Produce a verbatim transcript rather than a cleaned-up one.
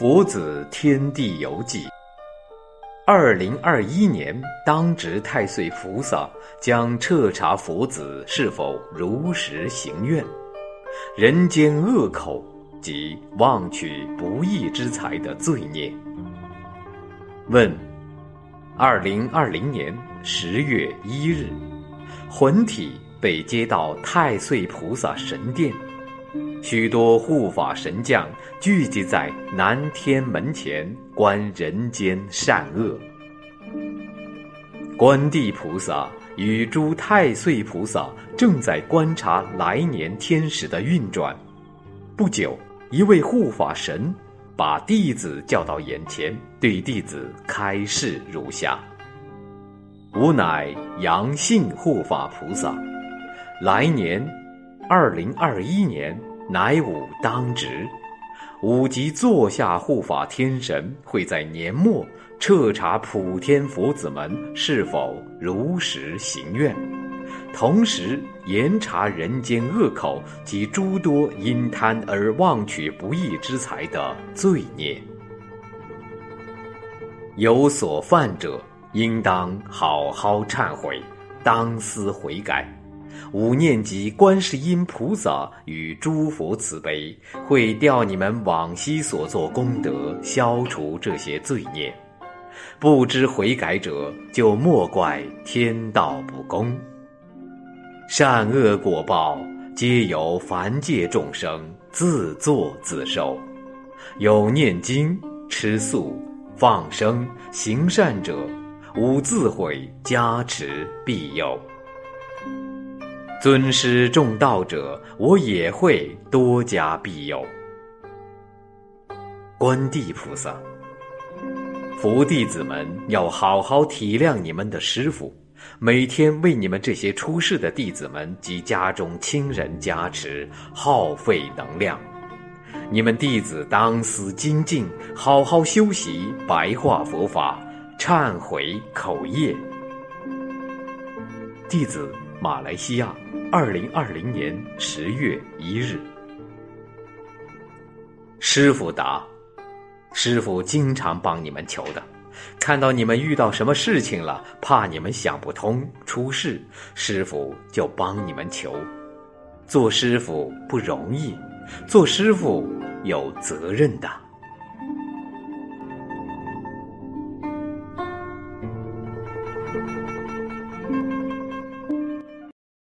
佛子天地游记。二零二一年，当值太岁菩萨将彻查佛子是否如实行愿，人间恶口及妄取不义之财的罪孽。问：二零二零年十月一日，魂体被接到太岁菩萨神殿，许多护法神将聚集在南天门前观人间善恶。观地菩萨与诸太岁菩萨正在观察来年天时的运转。不久，一位护法神把弟子叫到眼前，对弟子开示如下：吾乃阳性护法菩萨，来年二零二一年乃吾当值，吾即座下护法天神会在年末彻查普天佛子们是否如实行愿，同时严查人间恶口及诸多因贪而妄取不义之财的罪孽。有所犯者，应当好好忏悔，当思悔改。吾念及观世音菩萨与诸佛慈悲，会调你们往昔所做功德，消除这些罪孽。不知悔改者，就莫怪天道不公。善恶果报，皆由凡界众生自作自受。有念经、吃素、放生、行善者，吾自会加持庇佑。尊师重道者，我也会多加庇佑。观地菩萨，佛弟子们要好好体谅你们的师父，每天为你们这些出世的弟子们及家中亲人加持，耗费能量。你们弟子当思精进，好好修习白话佛法，忏悔口业。弟子马来西亚，二零二零年十月一日。师父答：师父经常帮你们求的，看到你们遇到什么事情了，怕你们想不通出事，师父就帮你们求。做师父不容易，做师父有责任的。